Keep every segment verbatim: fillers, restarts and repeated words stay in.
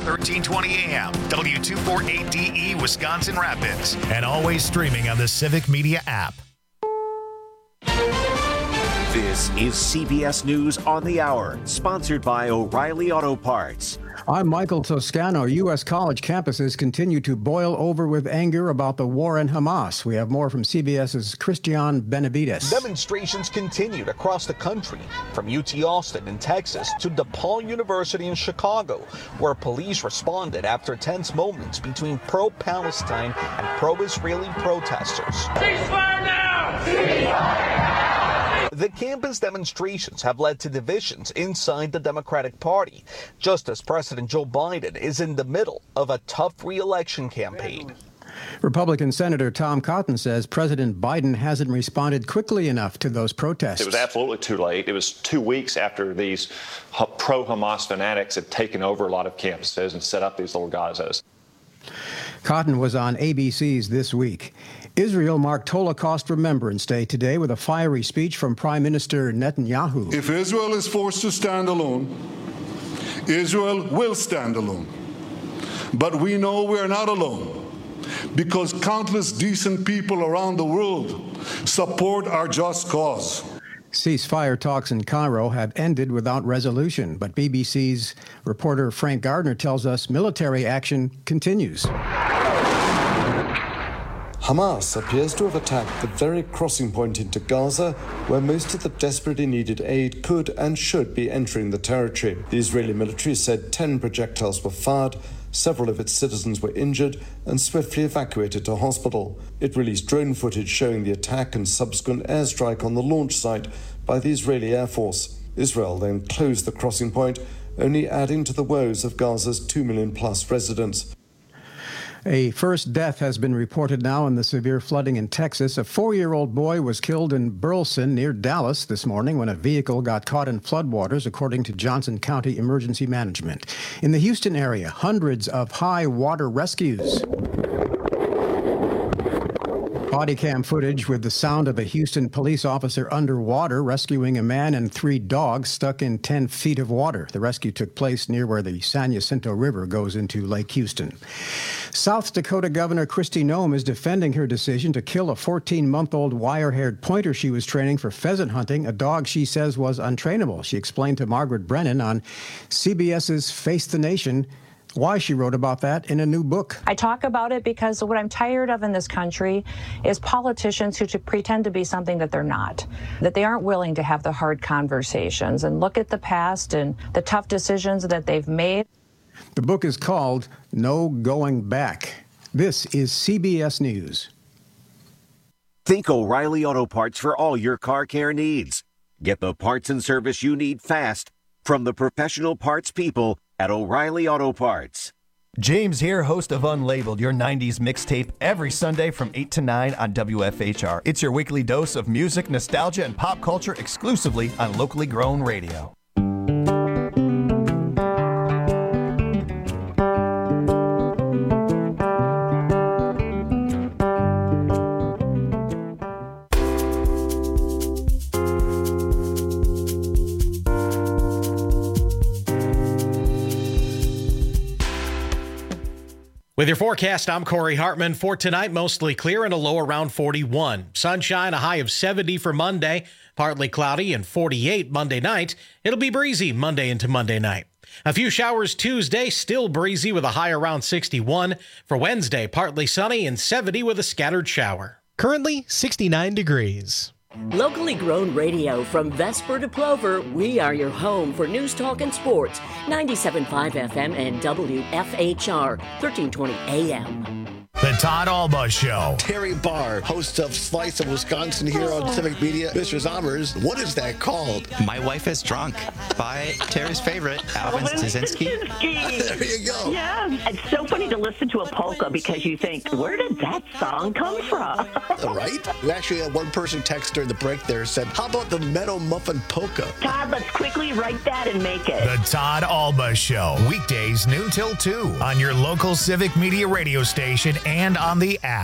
thirteen twenty A M, W two forty-eight D E, Wisconsin Rapids. And always streaming on the Civic Media app. This is C B S News on the Hour, sponsored by O'Reilly Auto Parts. I'm Michael Toscano. U S college campuses continue to boil over with anger about the war in Hamas. We have more from CBS's Christian Benavides. Demonstrations continued across the country, from U T Austin in Texas to DePaul University in Chicago, where police responded after tense moments between pro-Palestine and pro-Israeli protesters. Ceasefire now! Ceasefire now! The campus demonstrations have led to divisions inside the Democratic Party, just as President Joe Biden is in the middle of a tough re-election campaign. Republican Senator Tom Cotton says President Biden hasn't responded quickly enough to those protests. It was absolutely too late. It was two weeks after these pro-Hamas fanatics had taken over a lot of campuses and set up these little Gazas. Cotton was on A B C's This Week. Israel marked Holocaust Remembrance Day today with a fiery speech from Prime Minister Netanyahu. If Israel is forced to stand alone, Israel will stand alone. But we know we're not alone, because countless decent people around the world support our just cause. Ceasefire talks in Cairo have ended without resolution, but B B C's reporter Frank Gardner tells us military action continues. Hamas appears to have attacked the very crossing point into Gaza, where most of the desperately needed aid could and should be entering the territory. The Israeli military said ten projectiles were fired, several of its citizens were injured and swiftly evacuated to hospital. It released drone footage showing the attack and subsequent airstrike on the launch site by the Israeli Air Force. Israel then closed the crossing point, only adding to the woes of Gaza's two million plus residents. A first death has been reported now in the severe flooding in Texas. A four-year-old boy was killed in Burleson near Dallas this morning when a vehicle got caught in floodwaters, according to Johnson County Emergency Management. In the Houston area, hundreds of high water rescues. Body cam footage with the sound of a Houston police officer underwater rescuing a man and three dogs stuck in ten feet of water. The rescue took place near where the San Jacinto River goes into Lake Houston. South Dakota Governor Kristi Noem is defending her decision to kill a fourteen-month-old wire-haired pointer she was training for pheasant hunting, a dog she says was untrainable. She explained to Margaret Brennan on CBS's Face the Nation why she wrote about that in a new book. I talk about it because what I'm tired of in this country is politicians who pretend to be something that they're not, that they aren't willing to have the hard conversations and look at the past and the tough decisions that they've made. The book is called No Going Back. This is C B S News. Think O'Reilly Auto Parts for all your car care needs. Get the parts and service you need fast from the professional parts people at O'Reilly Auto Parts. James here, host of Unlabeled, your nineties mixtape, every Sunday from eight to nine on W F H R. It's your weekly dose of music, nostalgia, and pop culture exclusively on locally grown radio. With your forecast, I'm Corey Hartman. For tonight, mostly clear and a low around forty-one. Sunshine, a high of seventy for Monday. Partly cloudy and forty-eight Monday night. It'll be breezy Monday into Monday night. A few showers Tuesday, still breezy with a high around sixty-one. For Wednesday, partly sunny and seventy with a scattered shower. Currently, sixty-nine degrees. Locally grown radio from Vesper to Plover, we are your home for news, talk, and sports. ninety-seven point five F M and W F H R, thirteen twenty A M. The Todd Alba Show. Terry Barr, host of Slice of Wisconsin here on Civic Media. Mister Zommers, what is that called? My Wife is Drunk by Terry's favorite, Alvin Staszynski. There you go. Yeah, it's so funny to listen to a polka because you think, where did that song come from? Right? We actually had one person text during the break there said, how about the Meadow Muffin Polka? Todd, let's quickly write that and make it. The Todd Alba Show. Weekdays noon till two on your local Civic Media radio station and on the app.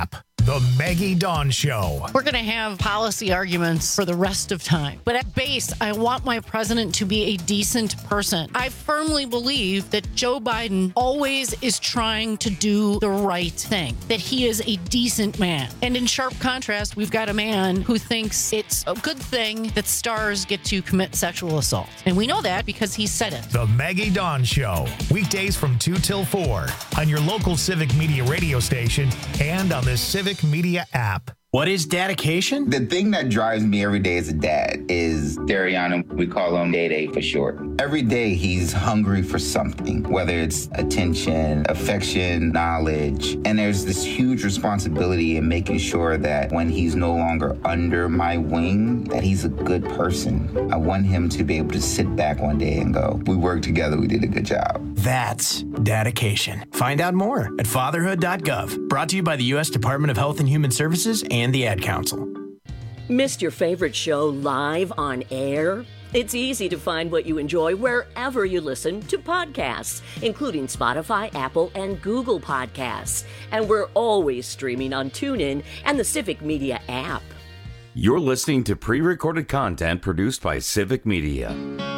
The Maggie Dawn Show. We're going to have policy arguments for the rest of time. But at base, I want my president to be a decent person. I firmly believe that Joe Biden always is trying to do the right thing, that he is a decent man. And in sharp contrast, we've got a man who thinks it's a good thing that stars get to commit sexual assault. And we know that because he said it. The Maggie Dawn Show. Weekdays from two till four on your local Civic Media radio station and on the Civic Media app. What is dedication? The thing that drives me every day as a dad is Dariana. We call him Day Day for short. Every day he's hungry for something, whether it's attention, affection, knowledge. And there's this huge responsibility in making sure that when he's no longer under my wing, that he's a good person. I want him to be able to sit back one day and go, we worked together, we did a good job. That's dedication. Find out more at fatherhood dot gov. Brought to you by the U S Department of Health and Human Services and the Ad Council. Missed your favorite show live on air? It's easy to find what you enjoy wherever you listen to podcasts, including Spotify, Apple, and Google Podcasts. And we're always streaming on TuneIn and the Civic Media app. You're listening to pre-recorded content produced by Civic Media.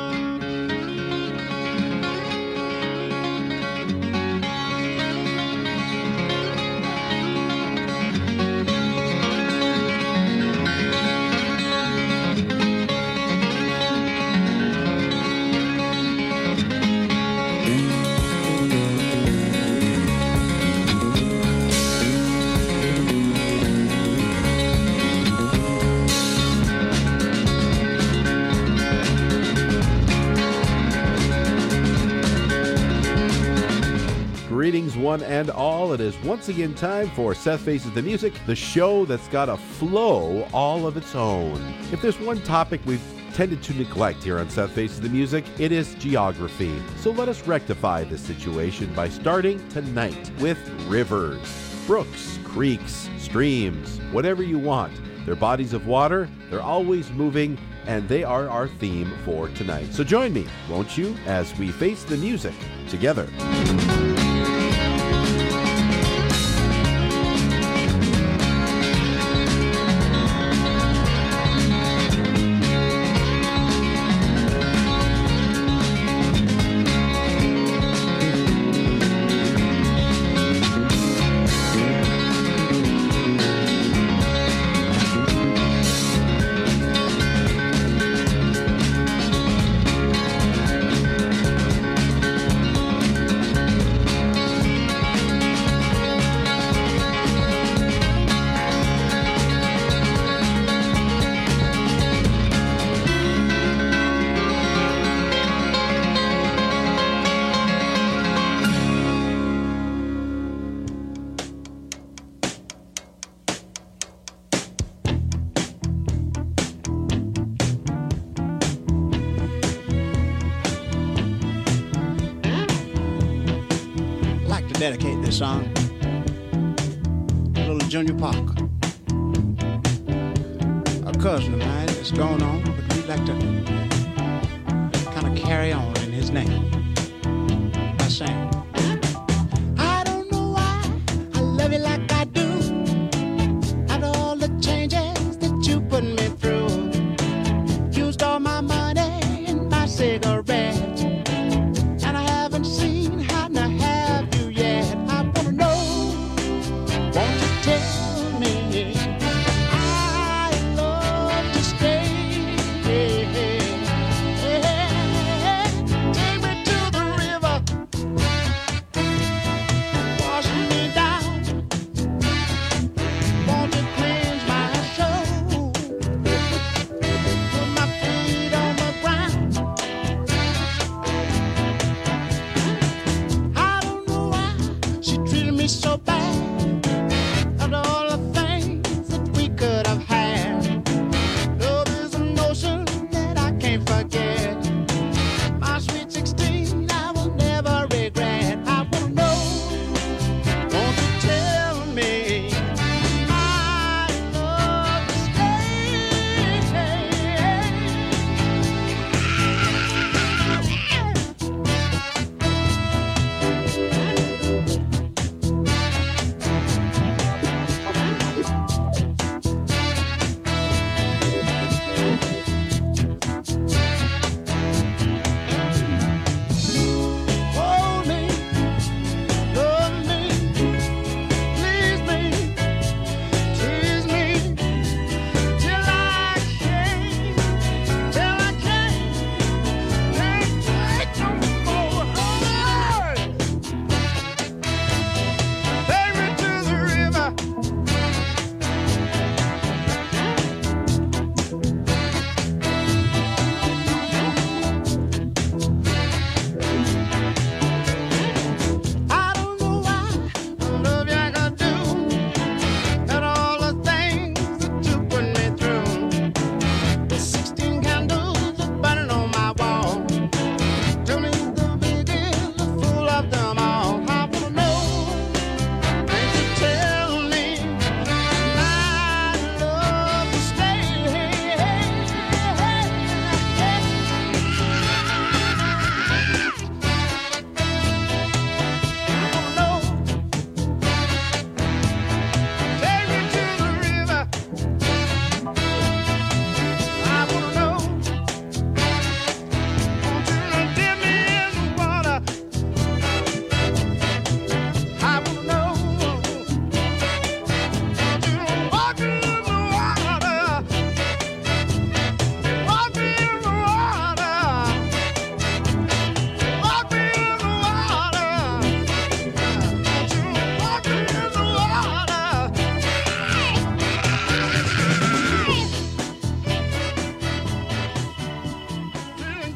Greetings, one and all. It is once again time for Seth Faces the Music, the show that's got a flow all of its own. If there's one topic we've tended to neglect here on Seth Faces the Music, it is geography. So let us rectify this situation by starting tonight with rivers, brooks, creeks, streams, whatever you want. They're bodies of water, they're always moving, and they are our theme for tonight. So join me, won't you, as we face the music together. Dedicate this song to little Junior Parker, a cousin of mine that's gone on, but we'd like to kind of carry on in his name by saying, I don't know why I love you like I do, after all the changes that you put me through. Used all my money and my cigarettes, and I haven't seen how to have you. I wanna know, won't you tell me I love to stay? Take me to the river, wash me down. Won't you cleanse my soul? Put my feet on the ground. I don't know why she treated me so bad. After all the things that we could have had, love is an ocean that I can't forget. My sweet sixteen, I will never regret. I wanna know, won't you tell me I love to stay?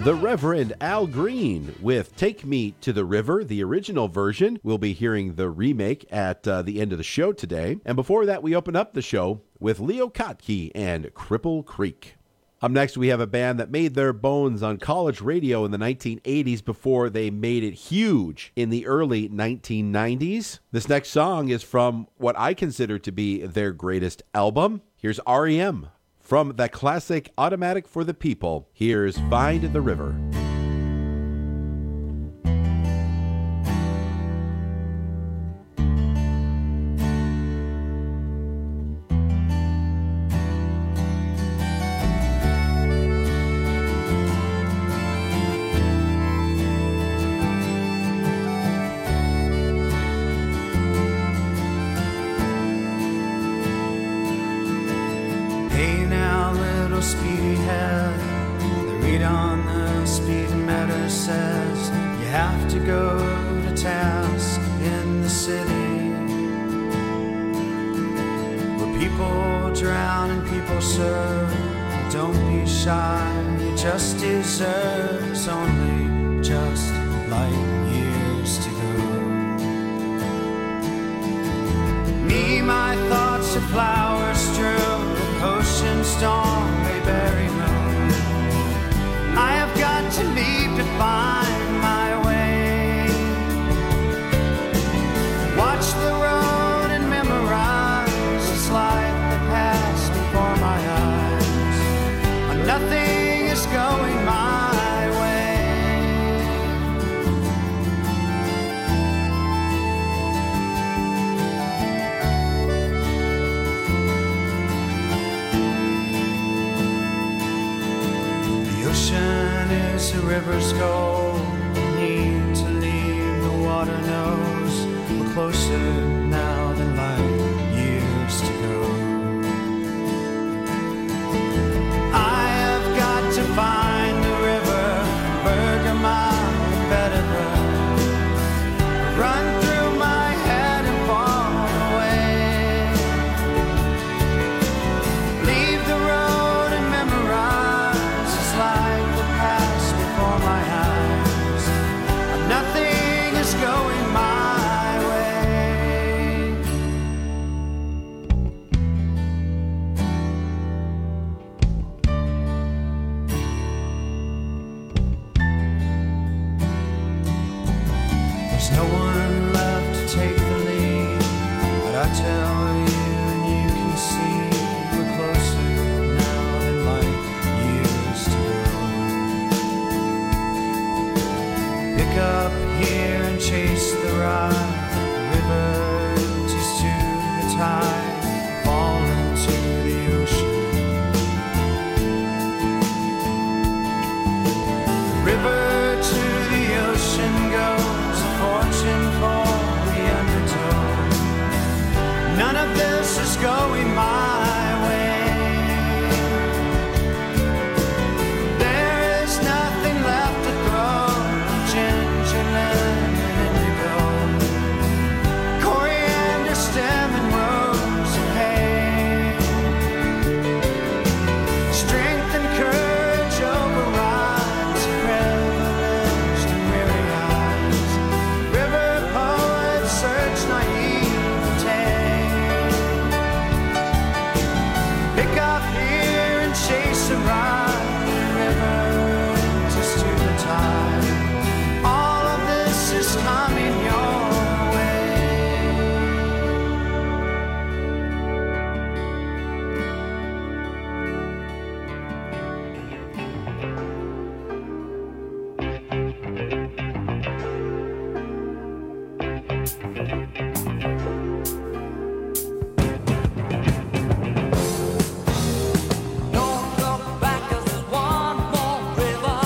The Reverend Al Green with Take Me to the River, the original version. We'll be hearing the remake at uh, the end of the show today. And before that, we open up the show with Leo Kottke and Cripple Creek. Up next, we have a band that made their bones on college radio in the nineteen eighties before they made it huge in the early nineteen nineties. This next song is from what I consider to be their greatest album. Here's R E M. From that classic Automatic for the People, here's Find the River. Speedy head, the read on the speedometer says you have to go to task in the city where people drown and people serve. Don't be shy, you just deserve it's only just light years to go. Me, my thoughts are flowers strewn, ocean storm, Bayberry moon. I have got to leave to find my way. Watch the road and memorize this life that passed before my eyes. Nothing is going my way. Ocean is a river's goal. Need to leave, the water knows we're closer now than light years to go. I have got to find the river, Bergamot, Bedford. Run through my head and fall away. Leave the road and memorize this life that passed before my eyes. Nothing is going my way. There's no one left to take the lead, but I tell you and you can see we're closer now than light years to go. Pick up here and chase the ride. The river empties to the tide, fall into the ocean. The river to the ocean goes, a fortune for the undertow. None of this is going my way. There is nothing left to throw. Ginger, lemon, indigo, coriander, stem, and rose of hay. Strength and courage overrides privileged and weary eyes. River poets search naivete. Pick up here and chase a ride. The river just to the tide. All of this is coming your way. Don't look back, 'cause there's one more river.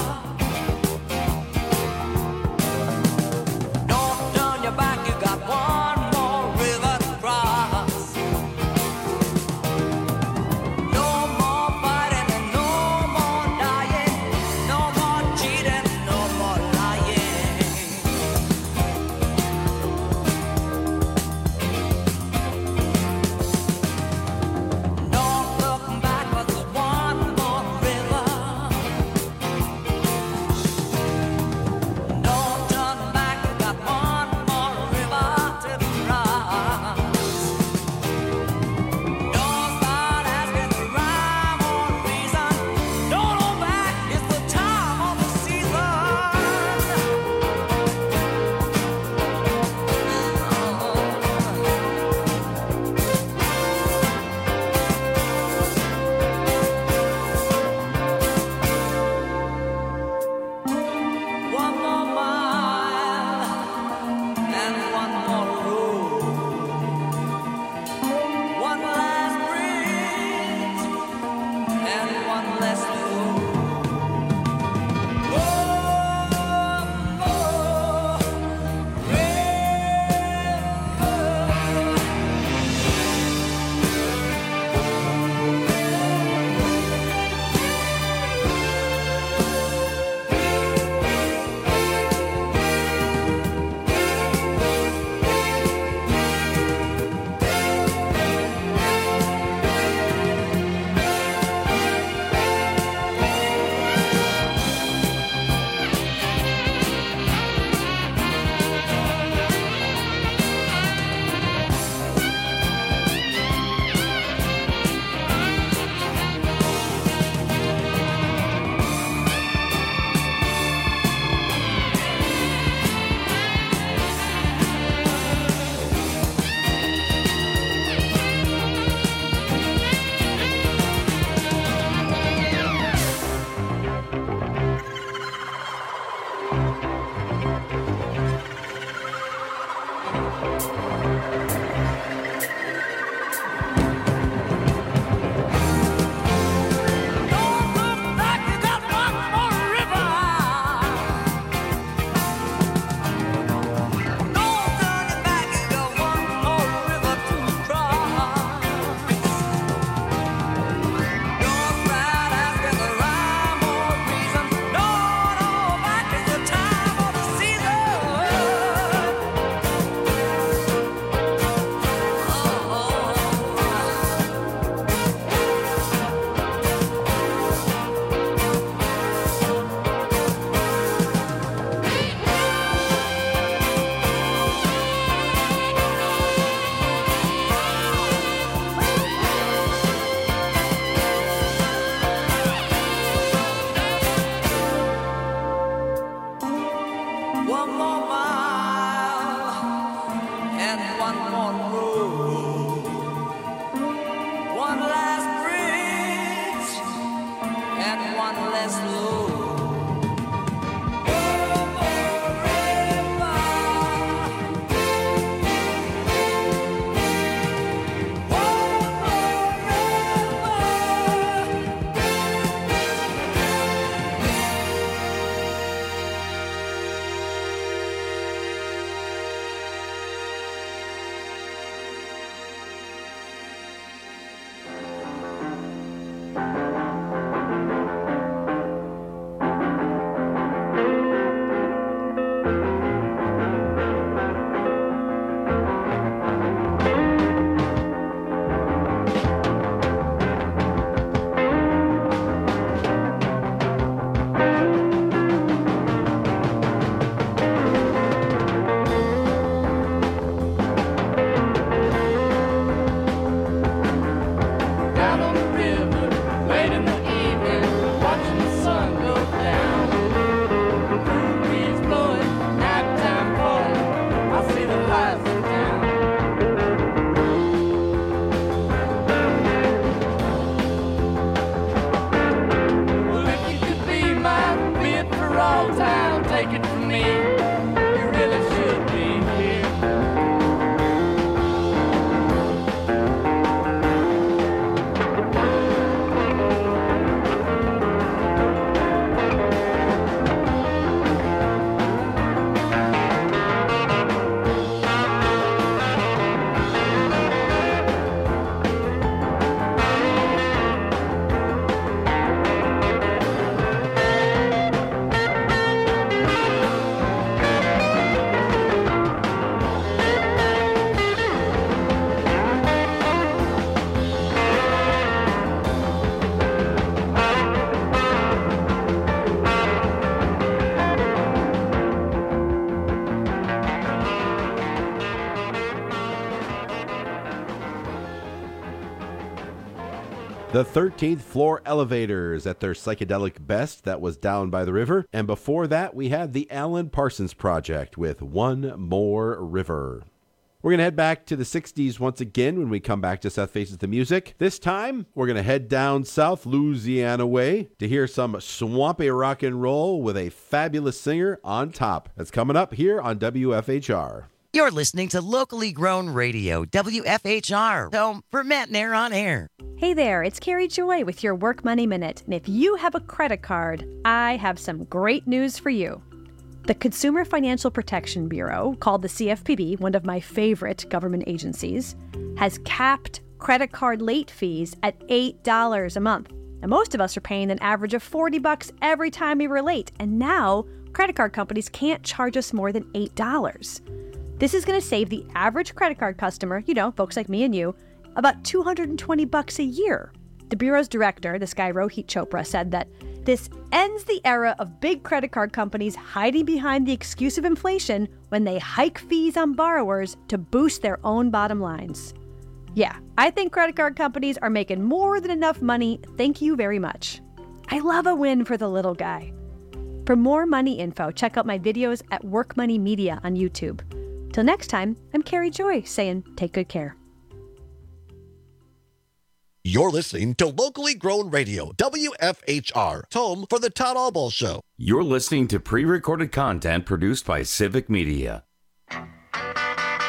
Don't turn your back, you got one more river to cross. No more fighting and no more dying. No more cheating, no more lying. The thirteenth Floor Elevators at their psychedelic best, that was Down by the River. And before that, we had the Alan Parsons Project with One More River. We're going to head back to the sixties once again when we come back to Seth Faces the Music. This time, we're going to head down south Louisiana way to hear some swampy rock and roll with a fabulous singer on top. That's coming up here on W F H R. You're listening to locally grown radio, W F H R, home for Matt Nair on Air. Hey there, it's Carrie Joy with your Work Money Minute. And if you have a credit card, I have some great news for you. The Consumer Financial Protection Bureau, called the C F P B, one of my favorite government agencies, has capped credit card late fees at eight dollars a month. And most of us are paying an average of forty bucks every time we were late. And now, credit card companies can't charge us more than eight dollars. This is going to save the average credit card customer, you know, folks like me and you, about two hundred twenty bucks a year. The Bureau's director, this guy Rohit Chopra, said that this ends the era of big credit card companies hiding behind the excuse of inflation when they hike fees on borrowers to boost their own bottom lines. Yeah, I think credit card companies are making more than enough money. Thank you very much. I love a win for the little guy. For more money info, check out my videos at Work Money Media on YouTube. Till next time, I'm Carrie Joy saying take good care. You're listening to locally grown radio, W F H R, home for the Todd Albaugh Show. You're listening to pre-recorded content produced by Civic Media.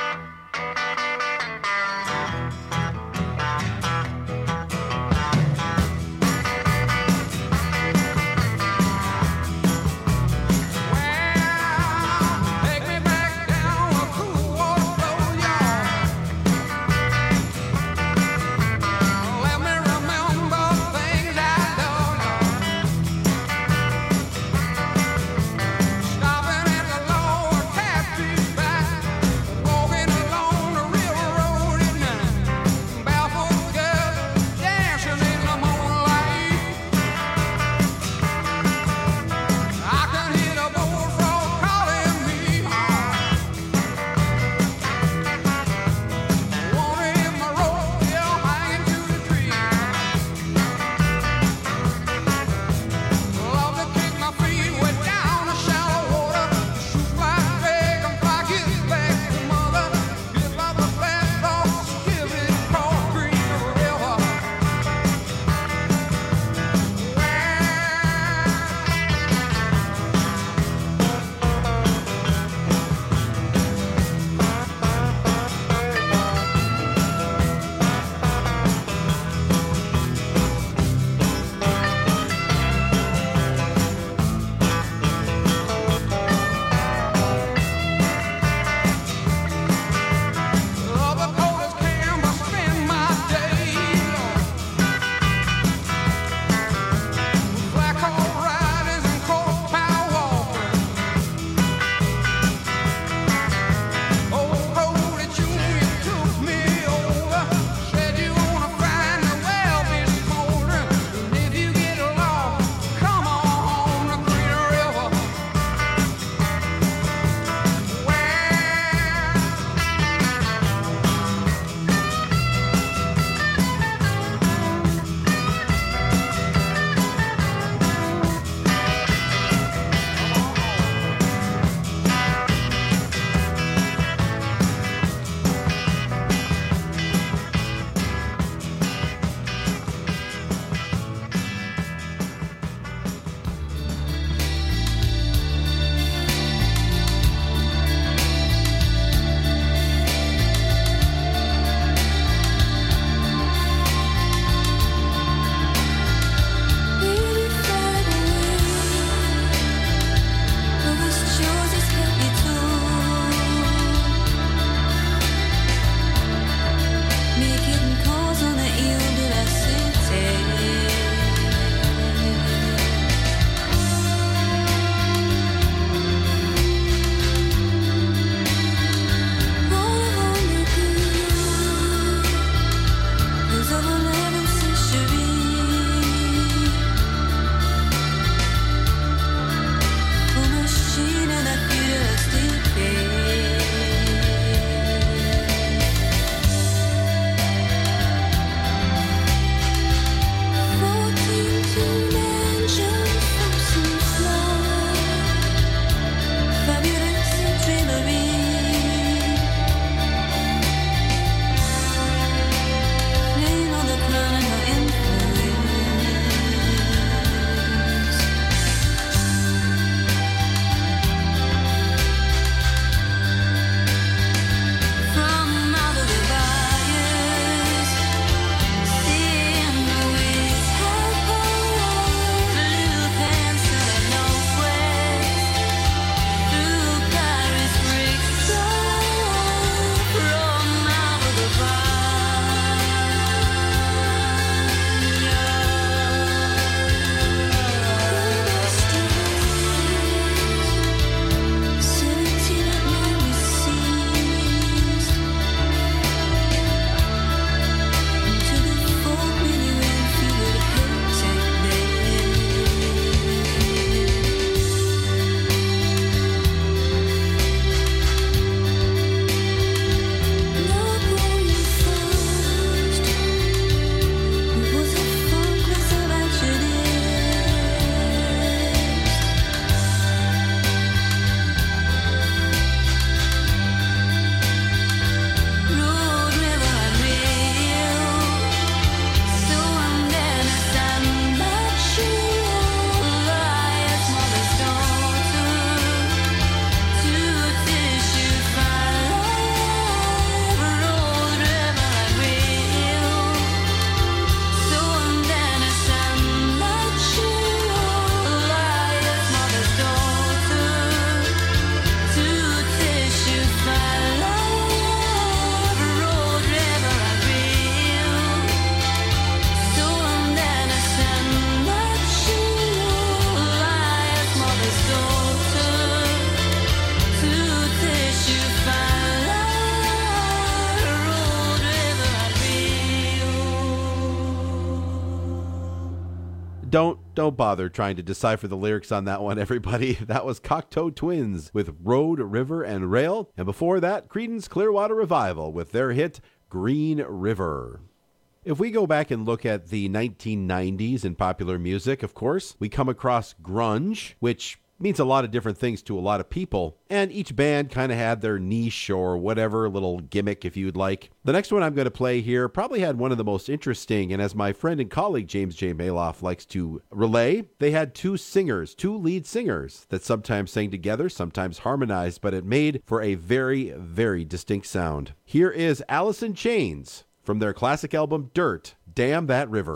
Don't don't bother trying to decipher the lyrics on that one, everybody. That was Cocteau Twins with Road, River, and Rail. And before that, Creedence Clearwater Revival with their hit Green River. If we go back and look at the nineteen nineties in popular music, of course, we come across grunge, which means a lot of different things to a lot of people, and each band kind of had their niche or whatever little gimmick, if you'd like. The next one I'm going to play here probably had one of the most interesting, and as my friend and colleague James J. Maloff likes to relay, they had two singers, two lead singers that sometimes sang together, sometimes harmonized, but it made for a very, very distinct sound. Here is Alice in Chains from their classic album Dirt, Damn That River.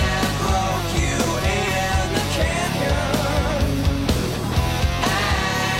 Broke you in the canyon.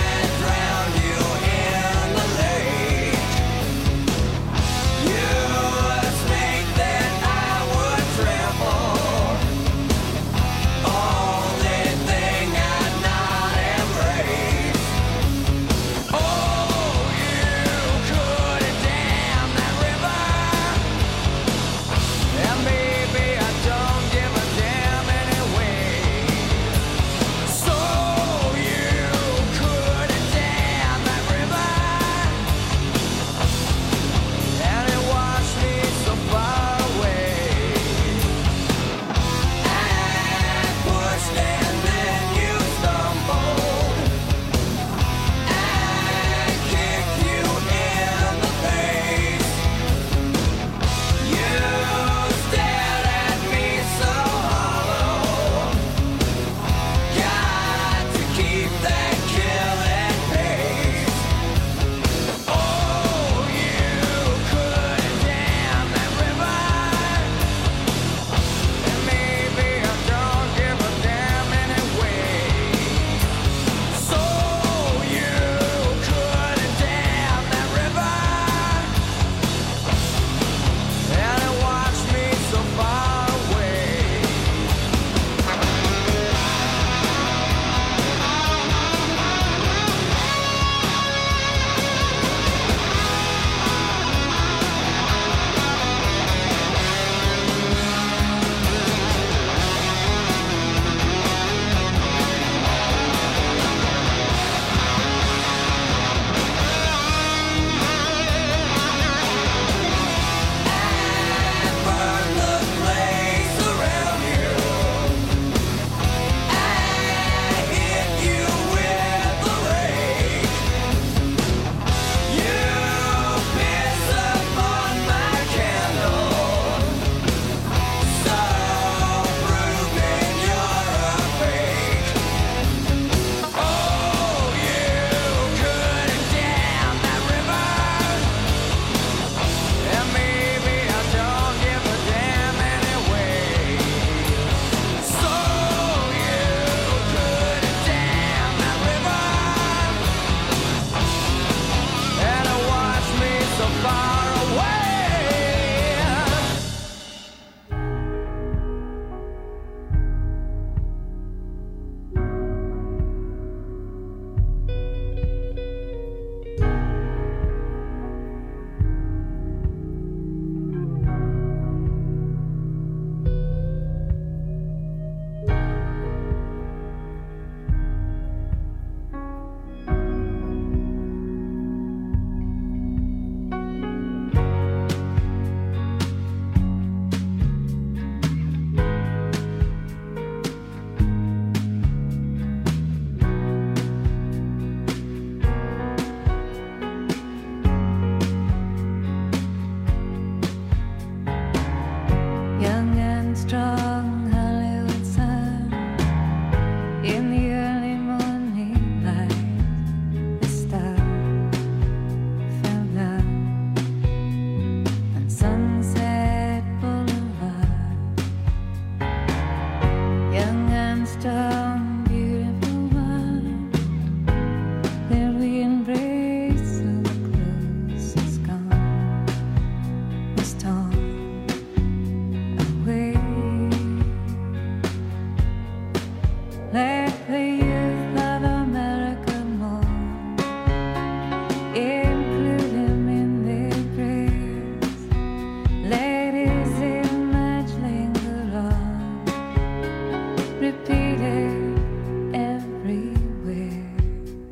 repeated everywhere.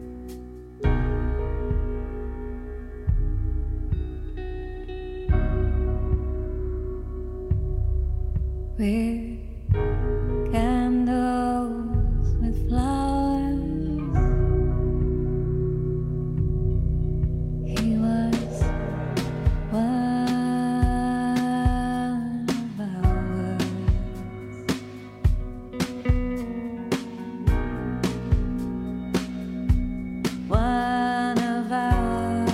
We're candles with flowers. He was one of ours. One of ours.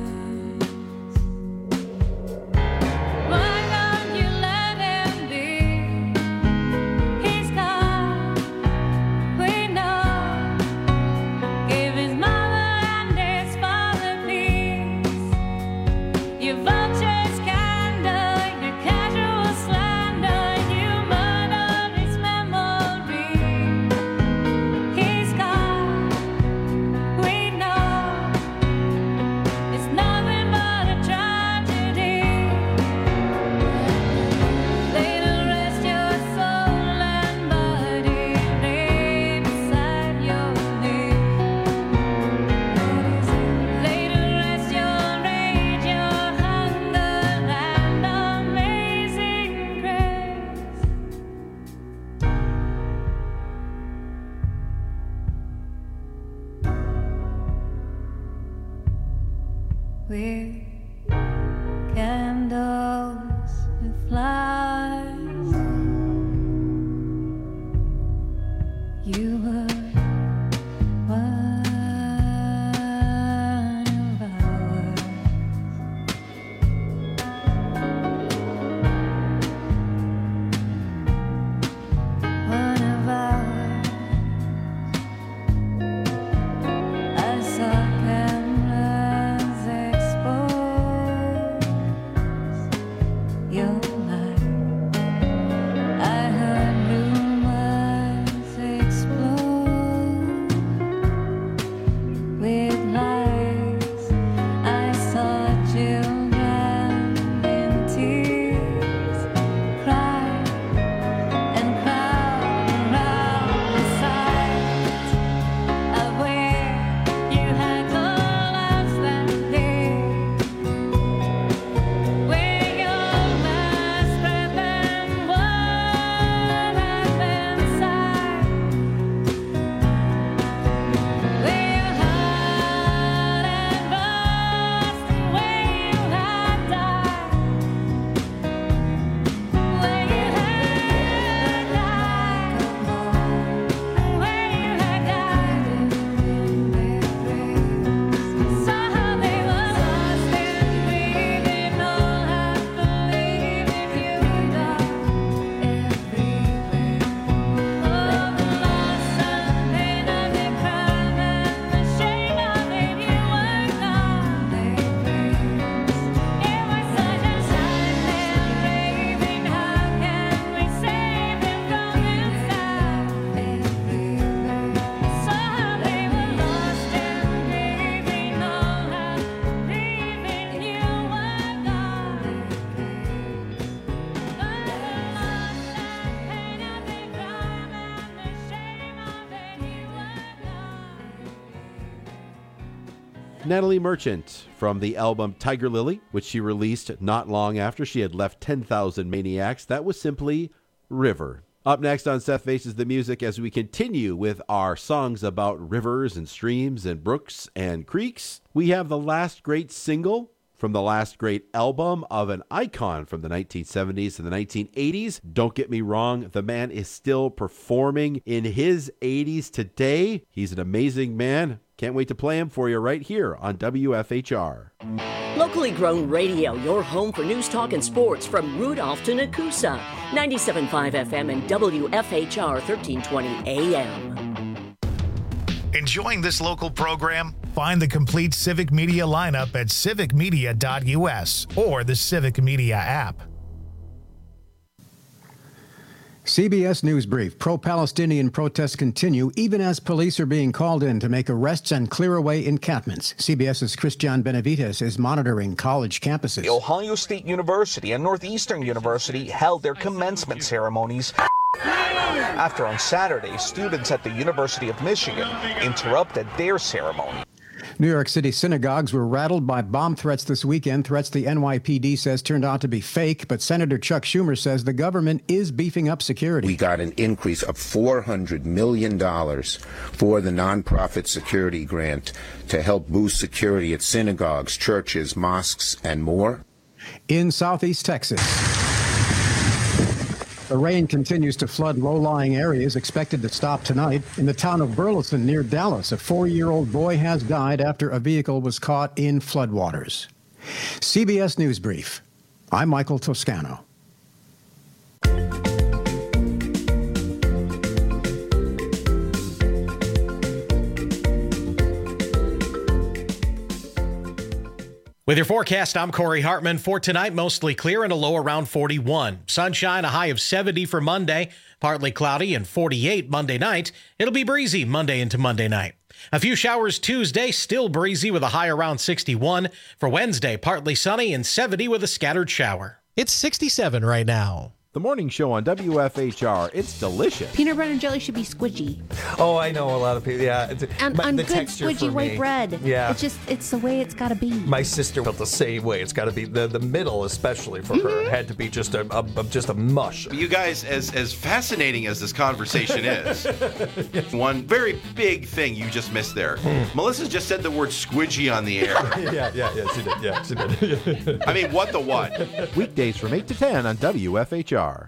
Why don't you let him be? He's gone, we know. Give his mother and his father peace. You vultures scandal, your casual slander, you murdered his memory. He's gone, we know. It's nothing but a tragedy. Lay to rest your soul and body, lay beside your knee. Lay to rest your rage, your hunger, and amazing grace. We're candles with flowers. You were one of ours. One of ours. I saw cameras expose your light. I heard rumors explode with lies. I saw children in tears cry and crowd around the sight of where you had collapsed that day, where your last breath and what had been sighed, where your heart had burst and where you had died, where you had died, where you had died. Somehow they were lost and grieving, all have believed if you die everywhere. Oh, the loss and pain of the crime and the shame of it, you were gone. It was such a silent raving, how can we save him from inside? Everywhere. Somehow they were lost and grieving, all have believing you were gone. The loss and pain of the crime and the shame of it, you were gone. Natalie Merchant from the album Tiger Lily, which she released not long after she had left ten thousand Maniacs. That was simply River. Up next on Seth Faces the Music, as we continue with our songs about rivers and streams and brooks and creeks, we have the last great single from the last great album of an icon from the nineteen seventies and the nineteen eighties. Don't get me wrong, the man is still performing in his eighties today. He's an amazing man. Can't wait to play him for you right here on W F H R. Locally grown radio, your home for news, talk, and sports from Rudolph to Nakusa. ninety-seven point five F M and W F H R thirteen twenty A M. Enjoying this local program? Find the complete Civic Media lineup at civic media dot U S or the Civic Media app. C B S News Brief. Pro-Palestinian protests continue even as police are being called in to make arrests and clear away encampments. CBS's Christian Benavides is monitoring college campuses. The Ohio State University and Northeastern University held their commencement ceremonies after on Saturday, students at the University of Michigan interrupted their ceremony. New York City synagogues were rattled by bomb threats this weekend, threats the N Y P D says turned out to be fake, but Senator Chuck Schumer says the government is beefing up security. We got an increase of four hundred million dollars for the nonprofit security grant to help boost security at synagogues, churches, mosques, and more. In southeast Texas, the rain continues to flood low-lying areas, expected to stop tonight. In the town of Burleson near Dallas, a four-year-old boy has died after a vehicle was caught in floodwaters. C B S News Brief. I'm Michael Toscano. With your forecast, I'm Corey Hartman. For tonight, mostly clear and a low around forty-one. Sunshine, a high of seventy for Monday. Partly cloudy and forty-eight Monday night. It'll be breezy Monday into Monday night. A few showers Tuesday, still breezy with a high around sixty-one. For Wednesday, partly sunny and seventy with a scattered shower. It's sixty-seven right now. The morning show on W F H R. It's delicious. Peanut butter and jelly should be squidgy. Oh, I know a lot of people. Yeah, it's, And my- on the good texture squidgy for white me. bread. Yeah, It's just, it's the way it's got to be. my sister felt the same way. It's got to be the the middle, especially for her, had to be just a, a, a just a mush. You guys, as as fascinating as this conversation is, one very big thing you just missed there. Melissa just said the word squidgy on the air. yeah, yeah, yeah, she did. Yeah, she did. I mean, what the what? Weekdays from eight to ten on W F H R.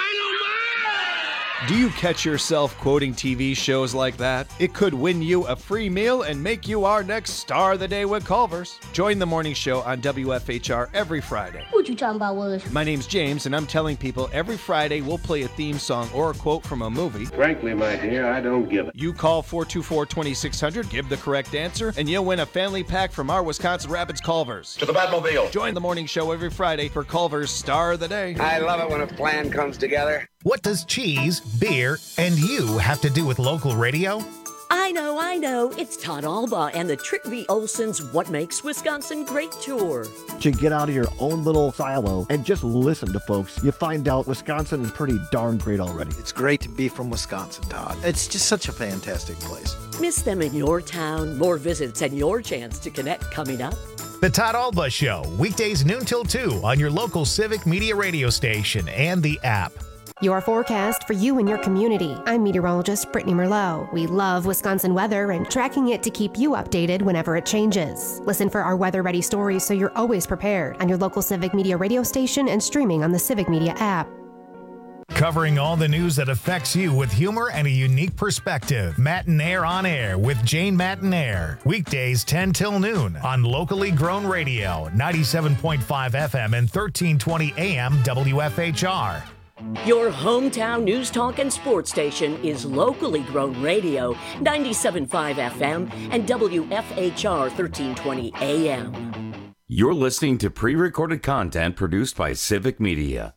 Do you catch yourself quoting T V shows like that? It could win you a free meal and make you our next star of the day with Culver's. Join the morning show on W F H R every Friday. What you talking about, Willis? My name's James, and I'm telling people every Friday we'll play a theme song or a quote from a movie. Frankly, my dear, I don't give it. You call four two four, two six zero zero, give the correct answer, and you'll win a family pack from our Wisconsin Rapids Culver's. To the Batmobile. Join the morning show every Friday for Culver's Star of the Day. I love it when a plan comes together. What does cheese, beer, and you have to do with local radio? I know, I know. It's Todd Alba and the Trick V. Olson's What Makes Wisconsin Great tour. To get out of your own little silo and just listen to folks, you find out Wisconsin is pretty darn great already. It's great to be from Wisconsin, Todd. It's just such a fantastic place. Miss them in your town. More visits and your chance to connect coming up. The Todd Alba Show, weekdays noon till two on your local Civic Media radio station and the app. Your forecast for you and your community. I'm meteorologist Brittany Merlot. We love Wisconsin weather and tracking it to keep you updated whenever it changes. Listen for our weather-ready stories so you're always prepared on your local Civic Media radio station and streaming on the Civic Media app. Covering all the news that affects you with humor and a unique perspective. Matinaire on Air with Jane Matinaire. Weekdays ten till noon on locally grown radio, ninety-seven point five F M and thirteen twenty A M W F H R. Your hometown news talk and sports station is locally grown radio, ninety-seven point five F M and W F H R thirteen twenty A M. You're listening to pre-recorded content produced by Civic Media.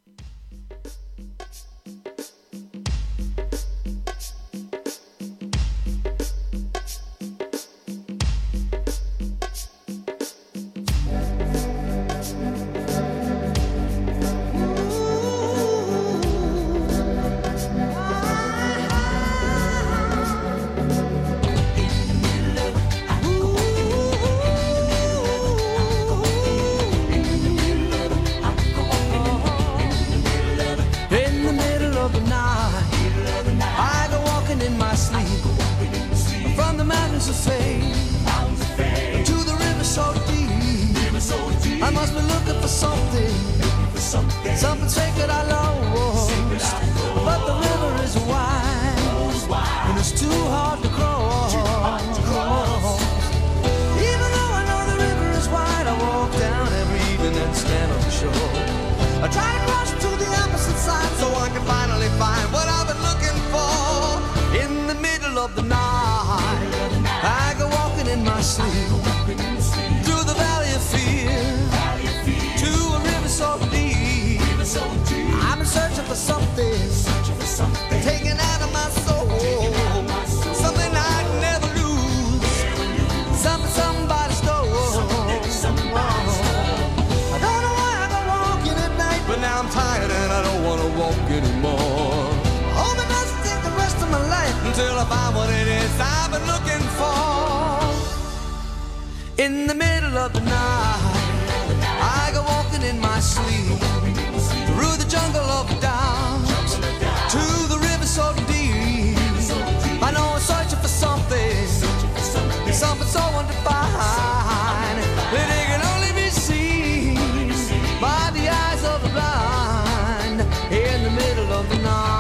In the middle of the night, I go walking in my sleep. From the mountains of fame to the river so deep. I must be looking for something, something sacred I lost. But the river is wide, and it's too hard to cross. Even though I know the river is wide, I walk down every evening and stand on the shore. I try to cross to the opposite side so I can finally find what I've been looking for. In the middle of the night, I go walking in my sleep through the valley of fear to a river so deep. I've been searching for something, taken out of my soul, something I'd never lose, something somebody stole. I don't know why I go walking at night, but now I'm tired and I don't want to walk anymore. All the dust until I find what it is I've been looking for. In the middle of the night, I go walking in my sleep through the jungle of doubt to the river so deep. I know I'm searching for something, something so undefined that it can only be seen by the eyes of the blind. In the middle of the night.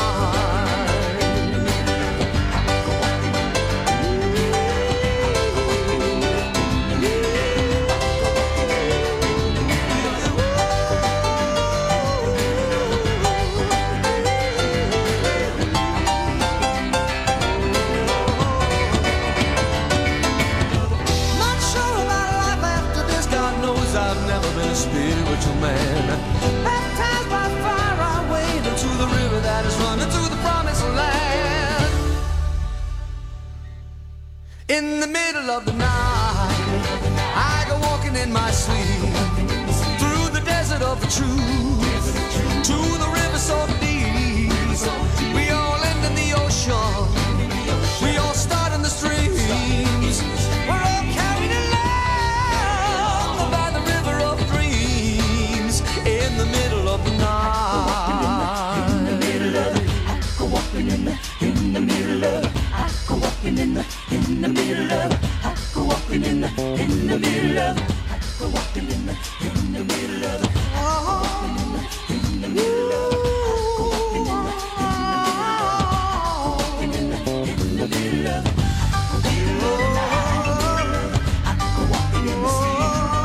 Spiritual man, baptized by fire, I wade into the river that is running to the promised land. In the middle of the night, I go walking in my sleep through the desert of the truth to the river so deep. We all end in the ocean, we all start in the streams. We're all carried along by the river of dreams. In the middle of the night. In the middle of it, I go walking in the, in the middle of it, I go walking in the, in the middle of it, I go walking in the, in the middle of it, I go walking in the, in the middle of it, oh, in the middle of it, I go walking in the, in the middle of it, in the middle of it, I go walking in the sea.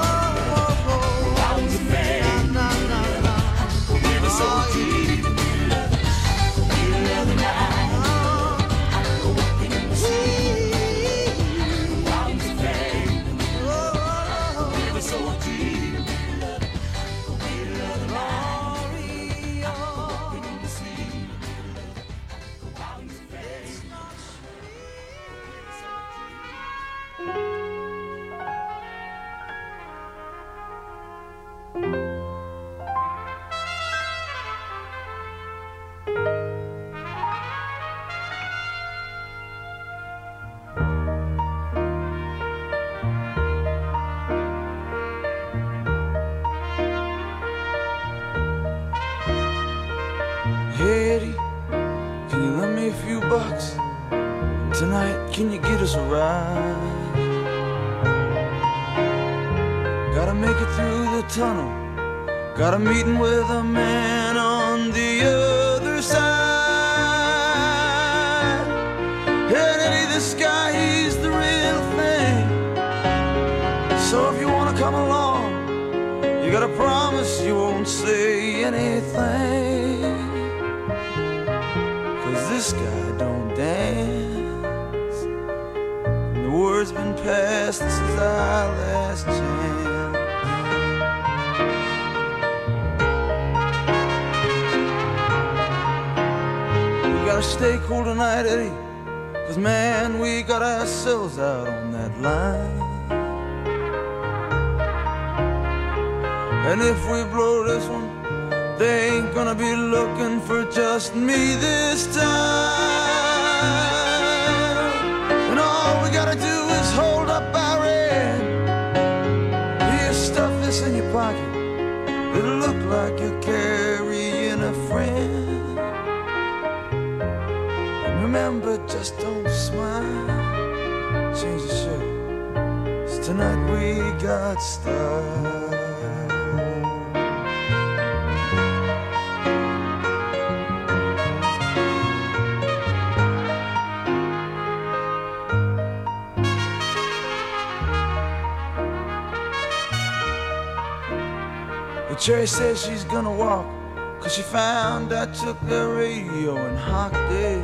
Eddie, can you lend me a few bucks? Tonight, can you get us a ride? Gotta make it through the tunnel. Got a meeting with a man on the other side. And Eddie, this guy, he's the real thing. So if you wanna come along, you gotta promise you won't say anything. This guy don't dance, and the word's been passed, this is our last chance. We gotta stay cool tonight, Eddie, cause man, we got ourselves out on that line. And if we blow this one, they ain't gonna be looking for just me this time. And all we gotta do is hold up our end. Here, stuff this in your pocket. It'll look like you're carrying a friend. And remember, just don't smile. Change the shirt. 'Cause tonight we got style. Cherry says she's gonna walk, cause she found I took the radio and hocked it.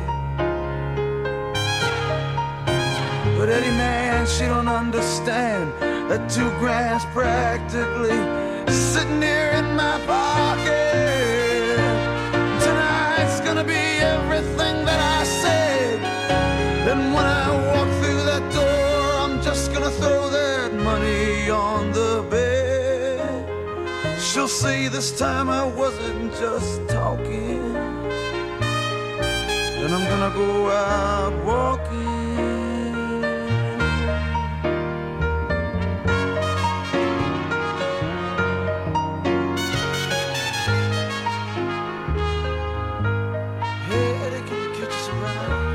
But Eddie, man, she don't understand that two grand's practically sitting here in my pocket. Tonight's gonna be everything that I said. And when I walk through that door, I'm just gonna throw that money on the bed. She'll say this time I wasn't just talking, then I'm gonna go out walking. Hey, Eddie, can you catch us around?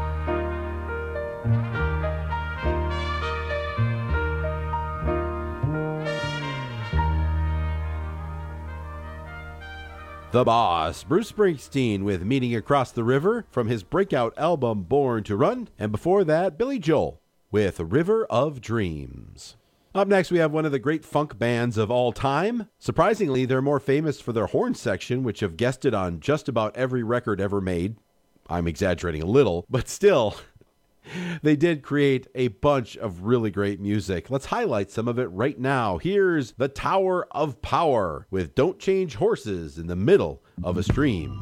The Boss, Bruce Springsteen with Meeting Across the River from his breakout album Born to Run, and before that, Billy Joel with River of Dreams. Up next, we have one of the great funk bands of all time. Surprisingly, they're more famous for their horn section, which have guested on just about every record ever made. I'm exaggerating a little, but still, they did create a bunch of really great music. Let's highlight some of it right now. Here's The Tower of Power with Don't Change Horses in the Middle of a Stream.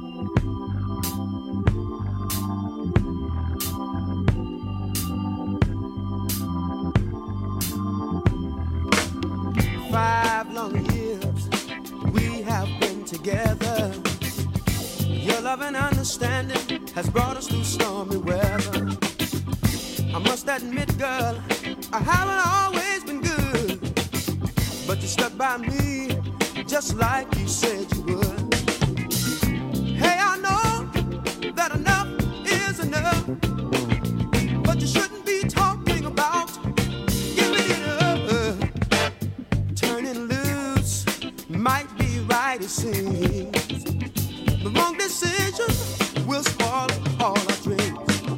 Five long years we have been together. Your love and understanding has brought us through stormy weather. I must admit, girl, I haven't always been good, but you stuck by me just like you said you would. Hey, I know that enough is enough, but you shouldn't be talking about giving it up. Turning loose might be right, it seems. The wrong decision will spoil all our dreams.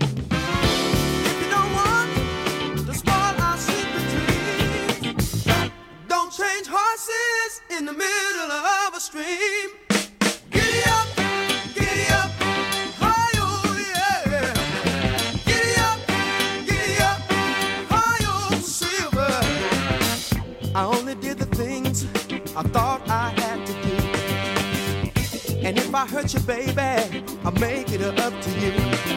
Change horses in the middle of a stream. Giddy up, giddy up, hi-yo, yeah. Giddy up, giddy up, hi-yo, silver. I only did the things I thought I had to do. And if I hurt you, baby, I'll make it up to you.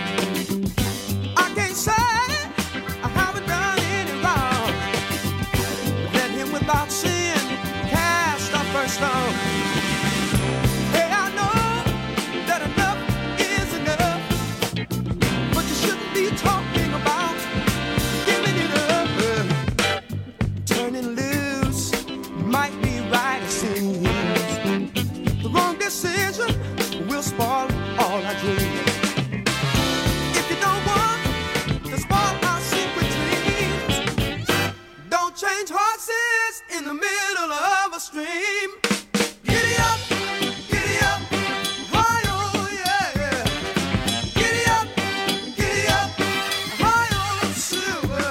I can't say I haven't done any wrong. Let him without sin cast our first stone. Hey, I know that enough is enough, but you shouldn't be talking about giving it up. Turning loose might be right, it seems. The wrong decision will spoil all our dreams. If you don't want to spoil our secret dreams, don't change horses in the middle of a stream. Giddy up, giddy up, hi-yo, yeah. Giddy up, giddy up, hi-yo, silver.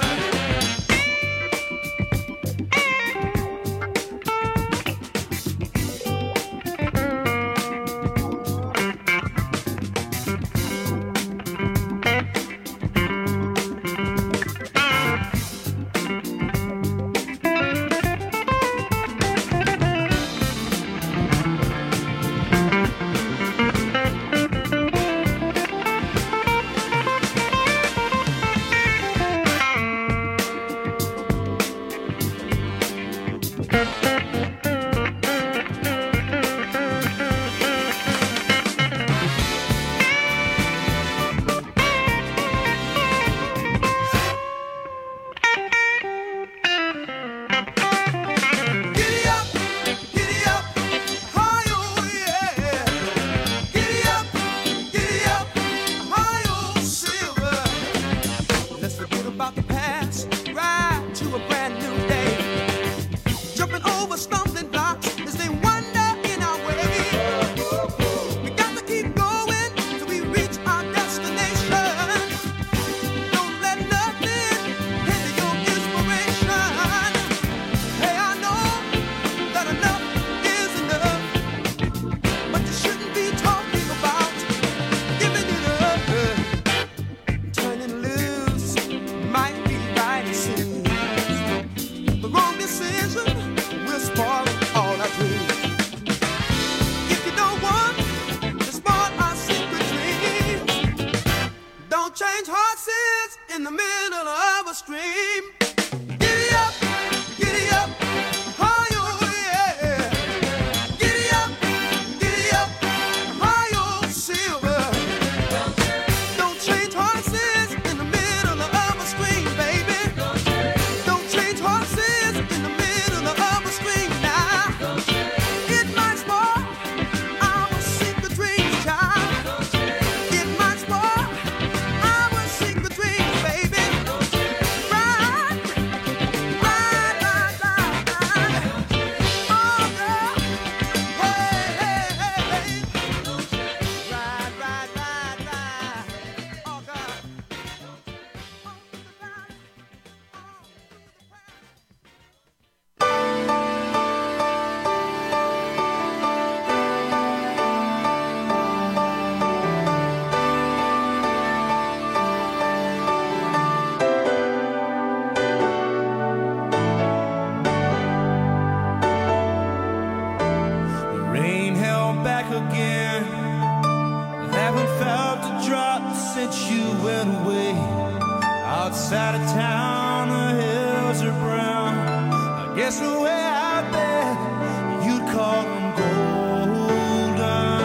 Change horses in the middle of a stream. Giddy up, giddy up, hi-yo, yeah. Giddy up, giddy up, hi-yo, silver. Don't change side of town, the hills are brown. I guess the way out there, you'd call them golden.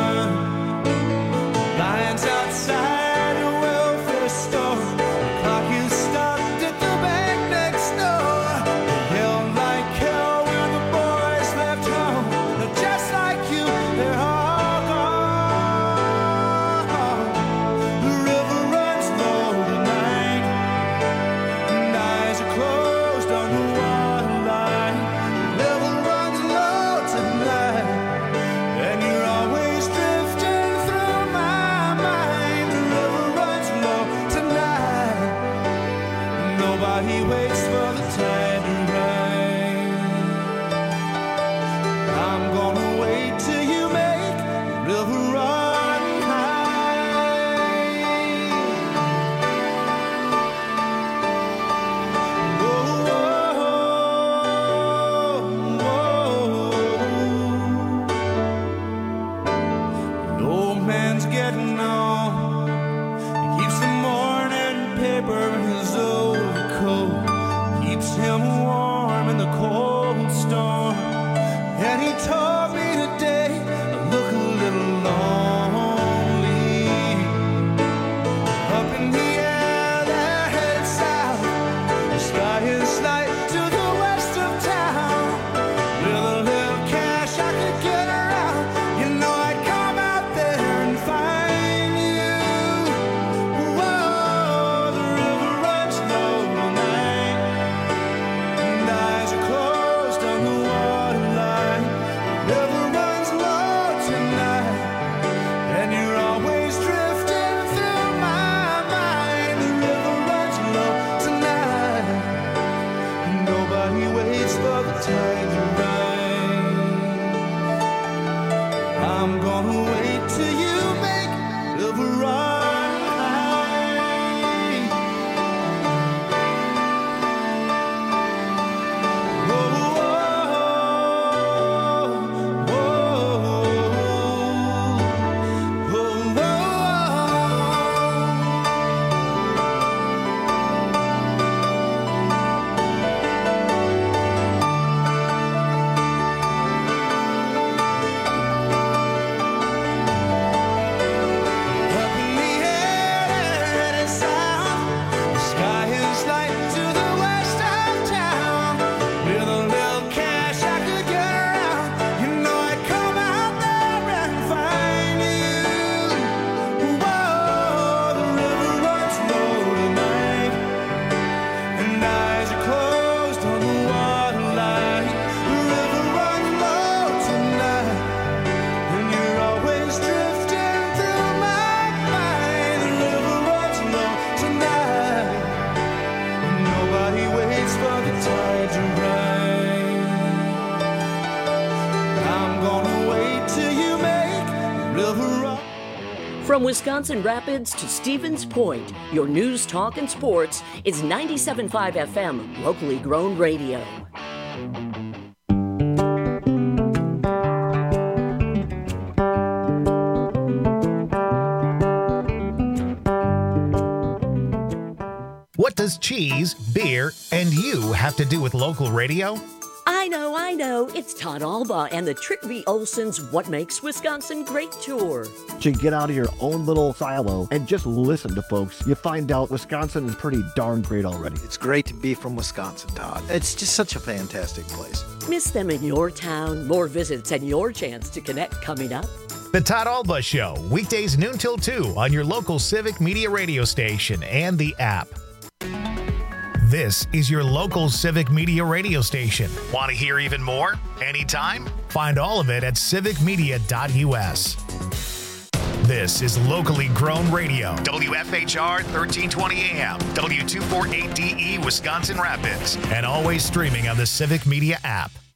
Lions outside a welfare store. The clock is stopped at the bank next door. They yell like hell when the boys left home. They're just like you, they're all gone. The river runs low tonight, and eyes are closed on the water line. The river runs low tonight, and you're always drifting through my mind. The river runs low tonight, nobody waits for the tide to rise. I'm gonna wait till you make the river run high. Oh, oh, oh. The old man's getting on. He keeps the morning paper in his overcoat. Keeps him warm in the cold storm. And he told me today I look a little lonely. Up in the air, they're headed south. The sky is light to the west of town. With a little cash I could get around. You know I'd come out there and find you. Whoa, the river runs low tonight, and eyes are closed on the water line. The river runs low tonight, and you're always drifting through my mind. The river runs low tonight, and nobody waits for the tide to rise. I'm gonna wait till you make the river run high. Whoa, whoa, whoa, whoa, Up in the air, headed south. The sky is light to the west of town. With a little cash I could get around. You know I'd come out there and find you. Whoa, the river runs low tonight, and eyes are closed on the water line. The river runs low tonight, and you're always drifting through my mind. The river runs low tonight, and nobody waits for the tide to rise. I'm gonna wait till you make the river run. From Wisconsin Rapids to Stevens Point, your news, talk, and sports is ninety-seven point five F M, locally grown radio. What does cheese, beer, and you have to do with local radio? I know, I know. It's Todd Alba and the Trick V. Olson's What Makes Wisconsin Great tour. To get out of your own little silo and just listen to folks, you find out Wisconsin is pretty darn great already. It's great to be from Wisconsin, Todd. It's just such a fantastic place. Miss them in your town? More visits and your chance to connect coming up. The Todd Alba Show, weekdays noon till two on your local Civic Media radio station and the app. This is your local Civic Media radio station. Want to hear even more? Anytime? Find all of it at civic media dot U S. This is locally grown radio. W F H R thirteen twenty A M, W two forty-eight D E, Wisconsin Rapids, and always streaming on the Civic Media app.